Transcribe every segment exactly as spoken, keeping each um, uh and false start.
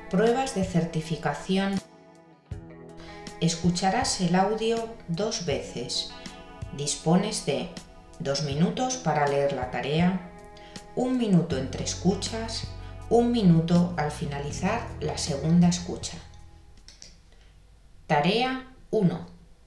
Pruebas de certificación. Escucharás el audio dos veces. Dispones de dos minutos para leer la tarea, un minuto entre escuchas, un minuto al finalizar la segunda escucha. Tarea uno.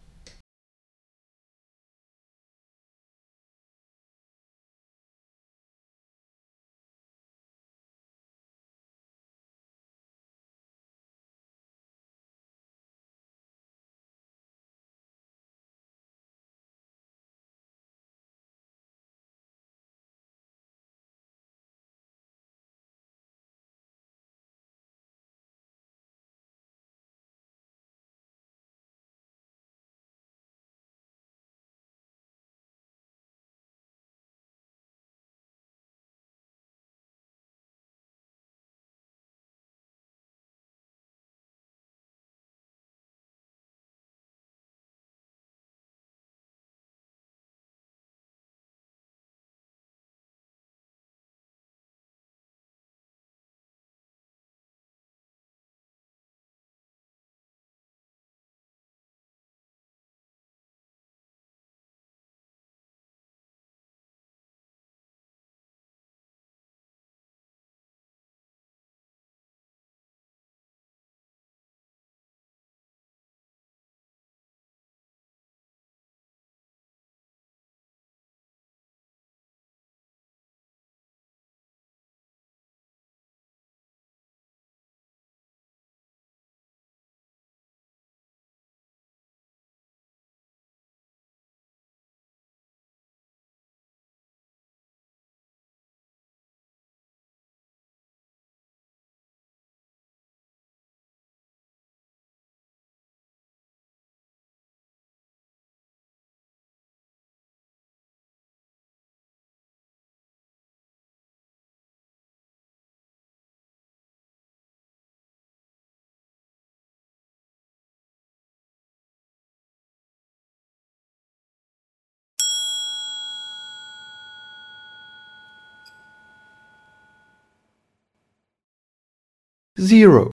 Zero.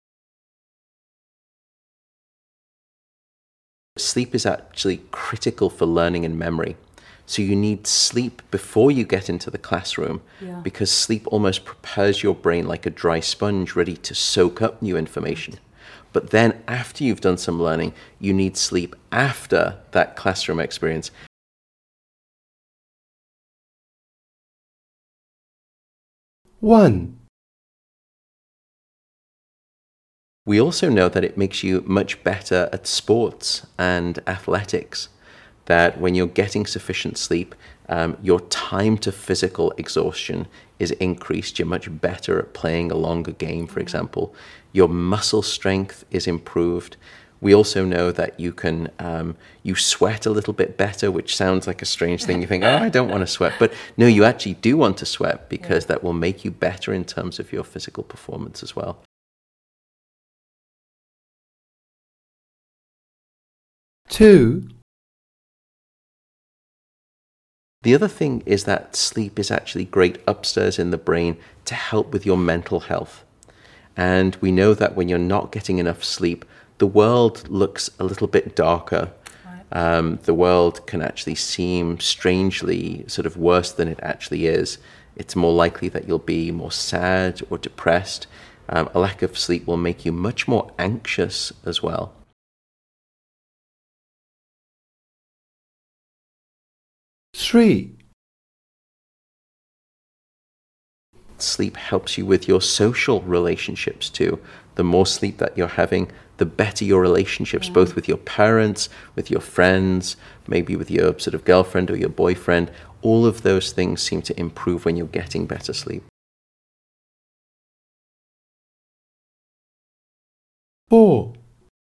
Sleep is actually critical for learning and memory. So you need sleep before you get into the classroom, yeah. because sleep almost prepares your brain like a dry sponge ready to soak up new information. But then after you've done some learning, you need sleep after that classroom experience. One. We also know that it makes you much better at sports and athletics, that when you're getting sufficient sleep, um, your time to physical exhaustion is increased. You're much better at playing a longer game, for example. Your muscle strength is improved. We also know that you can, um, you sweat a little bit better, which sounds like a strange thing. You think, oh, I don't want to sweat. But no, you actually do want to sweat because yeah. that will make you better in terms of your physical performance as well. Two. The other thing is that sleep is actually great upstairs in the brain to help with your mental health. And we know that when you're not getting enough sleep, the world looks a little bit darker. Right. Um, the world can actually seem strangely sort of worse than it actually is. It's more likely that you'll be more sad or depressed. Um, a lack of sleep will make you much more anxious as well. Three. Sleep helps you with your social relationships too. The more sleep that you're having, the better your relationships, yeah. both with your parents, with your friends, maybe with your sort of girlfriend or your boyfriend. All of those things seem to improve when you're getting better sleep. Four.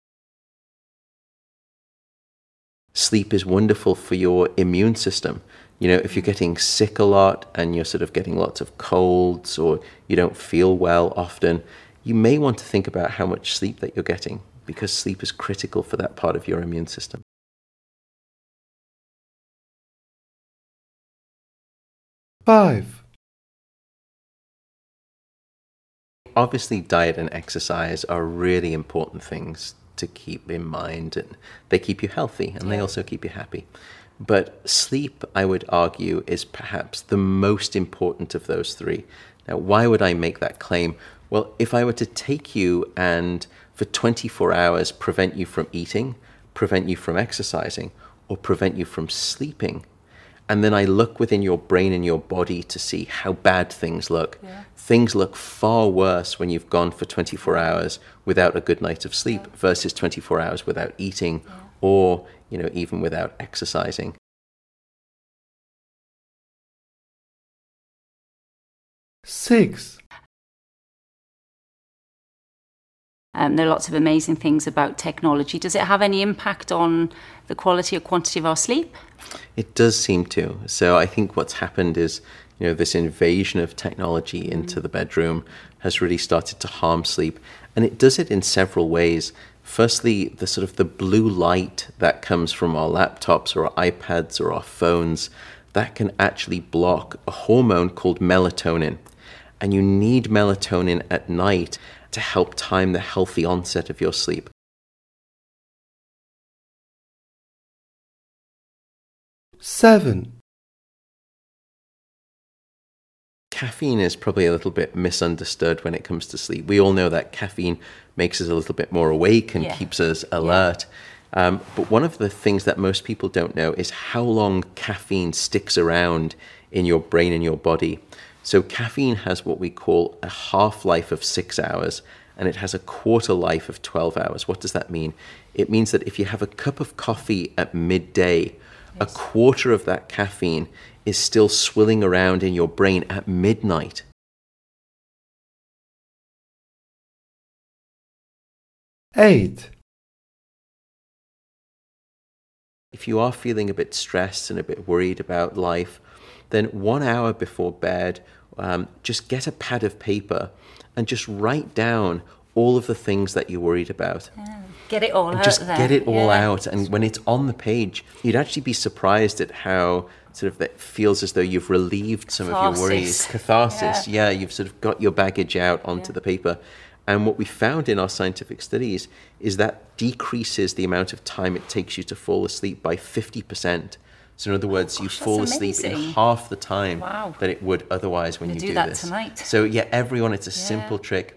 Sleep is wonderful for your immune system. You know, if you're getting sick a lot and you're sort of getting lots of colds or you don't feel well often, you may want to think about how much sleep that you're getting, because sleep is critical for that part of your immune system. Five. obviously diet and exercise are really important things to keep in mind, and they keep you healthy and yeah. they also keep you happy. But sleep, I would argue, is perhaps the most important of those three. Now, why would I make that claim? Well, if I were to take you and for twenty-four hours prevent you from eating, prevent you from exercising, or prevent you from sleeping, and then I look within your brain and your body to see how bad things look, yeah. things look far worse when you've gone for twenty-four hours without a good night of sleep yeah. versus twenty-four hours without eating yeah. or, you know, even without exercising. Six. Um, there are lots of amazing things about technology. Does it have any impact on the quality or quantity of our sleep? It does seem to. So I think what's happened is, you know, this invasion of technology mm. into the bedroom has really started to harm sleep. And it does it in several ways. Firstly, the sort of the blue light that comes from our laptops or our iPads or our phones, that can actually block a hormone called melatonin. And you need melatonin at night to help time the healthy onset of your sleep. Seven. Caffeine is probably a little bit misunderstood when it comes to sleep. We all know that caffeine makes us a little bit more awake and yeah. keeps us alert. Yeah. Um, but one of the things that most people don't know is how long caffeine sticks around in your brain and your body. So caffeine has what we call a half-life of six hours, and it has a quarter life of twelve hours. What does that mean? It means that if you have a cup of coffee at midday, yes. a quarter of that caffeine is still swilling around in your brain at midnight. Eight. If you are feeling a bit stressed and a bit worried about life, then one hour before bed, um, just get a pad of paper and just write down all of the things that you're worried about. Yeah. Get it all and out just there. get it all yeah. out. And when it's on the page, you'd actually be surprised at how sort of it feels as though you've relieved some Catharsis. of your worries. Catharsis. Yeah. yeah, you've sort of got your baggage out onto yeah. the paper. And what we found in our scientific studies is that decreases the amount of time it takes you to fall asleep by fifty percent. So in other words, oh, gosh, you fall asleep amazing. in half the time wow. that it would otherwise when you do, do that this. Tonight. So yeah, everyone, it's a yeah. simple trick.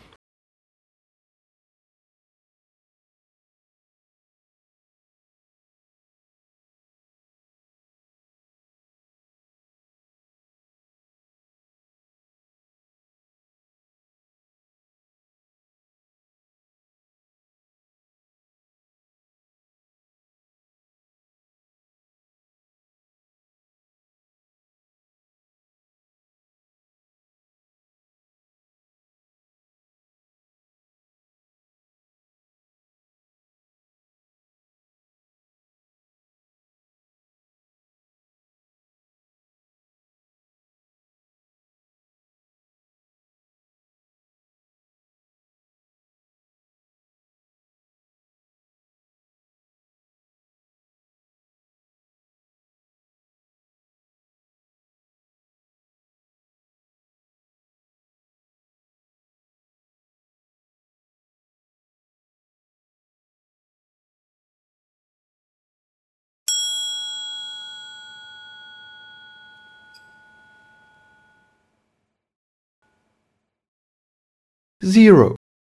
Zero.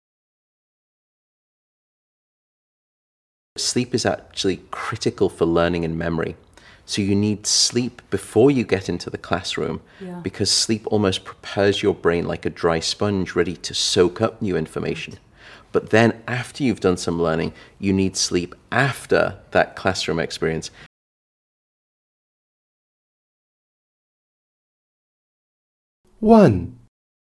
Sleep is actually critical for learning and memory. So you need sleep before you get into the classroom yeah. because sleep almost prepares your brain like a dry sponge ready to soak up new information. But then after you've done some learning, you need sleep after that classroom experience. One.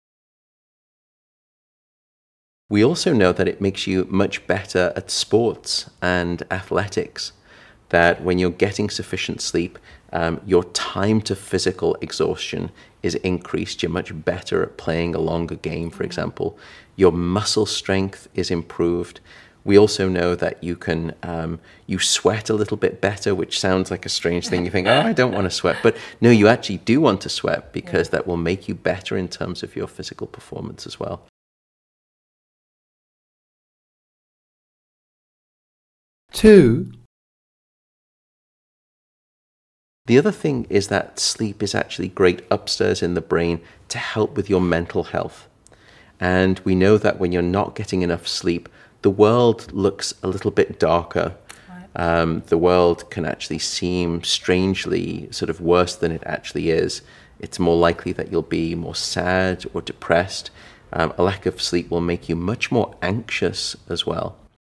We also know that it makes you much better at sports and athletics, that when you're getting sufficient sleep, um, your time to physical exhaustion is increased. You're much better at playing a longer game, for example. Your muscle strength is improved. We also know that you can, um, you sweat a little bit better, which sounds like a strange thing. You think, oh, I don't want to sweat. But no, you actually do want to sweat because that will make you better in terms of your physical performance as well. two, The other thing is that sleep is actually great upstairs in the brain to help with your mental health. And we know that when you're not getting enough sleep, the world looks a little bit darker. Um, the world can actually seem strangely sort of worse than it actually is. It's more likely that you'll be more sad or depressed. Um, a lack of sleep will make you much more anxious as well.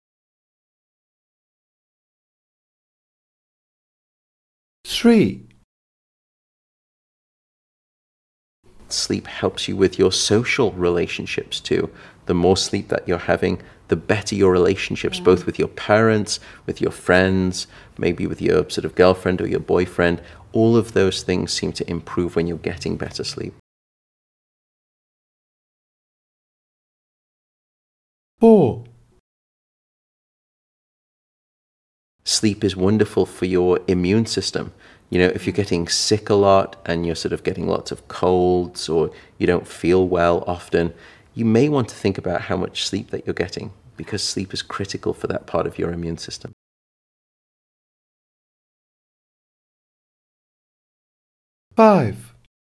three, Sleep helps you with your social relationships too. The more sleep that you're having, the better your relationships, both with your parents, with your friends, maybe with your sort of girlfriend or your boyfriend. All of those things seem to improve when you're getting better sleep. four, Sleep is wonderful for your immune system. You know, if you're getting sick a lot and you're sort of getting lots of colds or you don't feel well often, you may want to think about how much sleep that you're getting, because sleep is critical for that part of your immune system. five,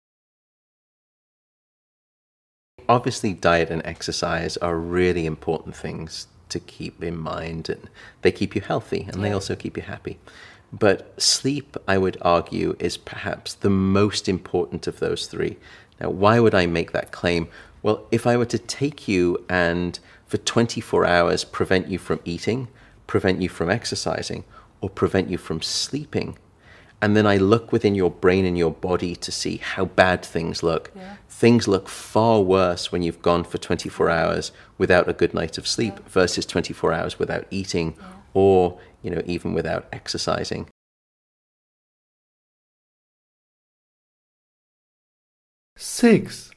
Obviously, diet and exercise are really important things to keep in mind, and they keep you healthy and they also keep you happy. But sleep, I would argue, is perhaps the most important of those three. Now, why would I make that claim? Well, if I were to take you and for twenty-four hours prevent you from eating, prevent you from exercising, or prevent you from sleeping, and then I look within your brain and your body to see how bad things look. Yeah. Things look far worse when you've gone for twenty-four hours without a good night of sleep yeah. versus twenty-four hours without eating yeah. or, you know, even without exercising. six,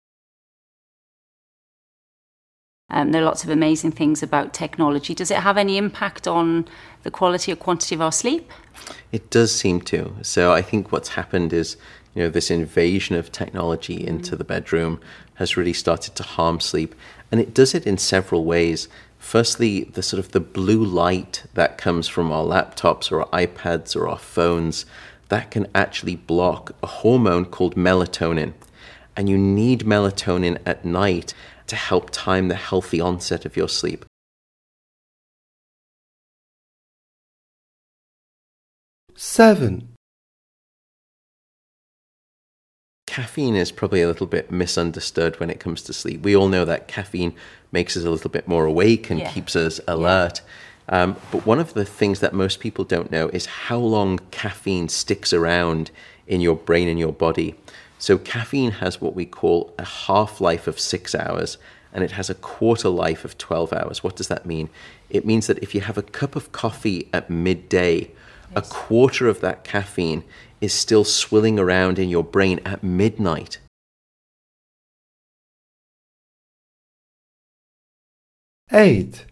Um, there are lots of amazing things about technology. Does it have any impact on the quality or quantity of our sleep? It does seem to. So I think what's happened is, you know, this invasion of technology into the bedroom has really started to harm sleep. And it does it in several ways. Firstly, the sort of the blue light that comes from our laptops or our iPads or our phones, that can actually block a hormone called melatonin. And you need melatonin at night to help time the healthy onset of your sleep. seven, Caffeine is probably a little bit misunderstood when it comes to sleep. We all know that caffeine makes us a little bit more awake and yeah. keeps us alert. Yeah. Um, but one of the things that most people don't know is how long caffeine sticks around in your brain and your body. So caffeine has what we call a half-life of six hours, and it has a quarter life of twelve hours. What does that mean? It means that if you have a cup of coffee at midday, yes. a quarter of that caffeine is still swilling around in your brain at midnight. eight,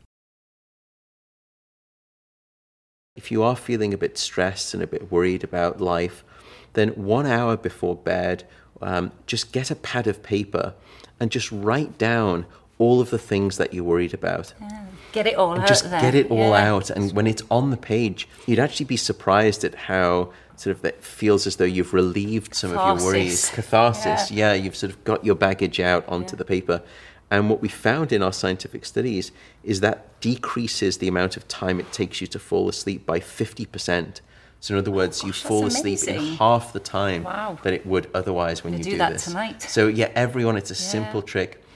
If you are feeling a bit stressed and a bit worried about life, then one hour before bed, um, just get a pad of paper and just write down all of the things that you're worried about. Yeah. Get it all and out just there. get it all yeah. out. And when it's on the page, you'd actually be surprised at how sort of it feels as though you've relieved some Catharsis. of your worries. Catharsis. Yeah. yeah, you've sort of got your baggage out onto yeah. the paper. And what we found in our scientific studies is that decreases the amount of time it takes you to fall asleep by fifty percent. So in other words, oh, gosh, you fall asleep in half the time wow. that it would otherwise when you do, do that this. Tonight. So yeah, everyone, it's a yeah. simple trick.